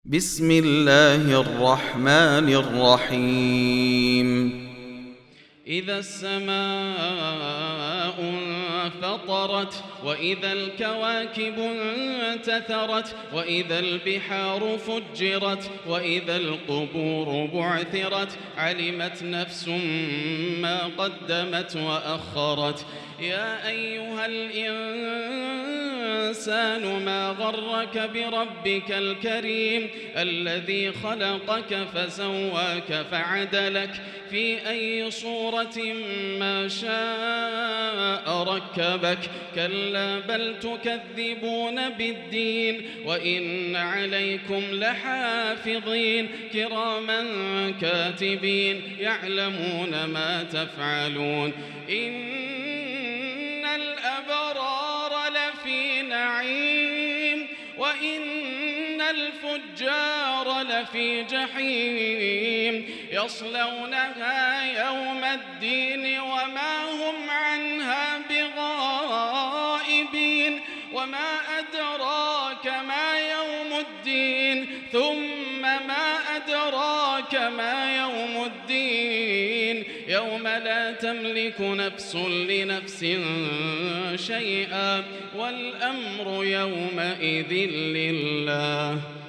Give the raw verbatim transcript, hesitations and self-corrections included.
بسم الله الرحمن الرحيم إذا السماء انفطرت وإذا الكواكب انتثرت وإذا البحار فجرت وإذا القبور بعثرت علمت نفس ما قدمت وأخرت يا أيها الإنسان ما غرك بربك الكريم الذي خلقك فسواك فعدلك في أي صورة ما شاء ركبك كلا بل تكذبون بالدين وإن عليكم لحافظين كراما كاتبين يعلمون ما تفعلون إن الأبرار لفي نعيم وإن الفجار لفي جحيم يصلونها يوم الدين وما هم عنها بغائبين وما أدراك ما يوم الدين ثم ما أدراك ما يوم الدين يوم لا تملك نفس لنفس شيئا والأمر يومئذ لله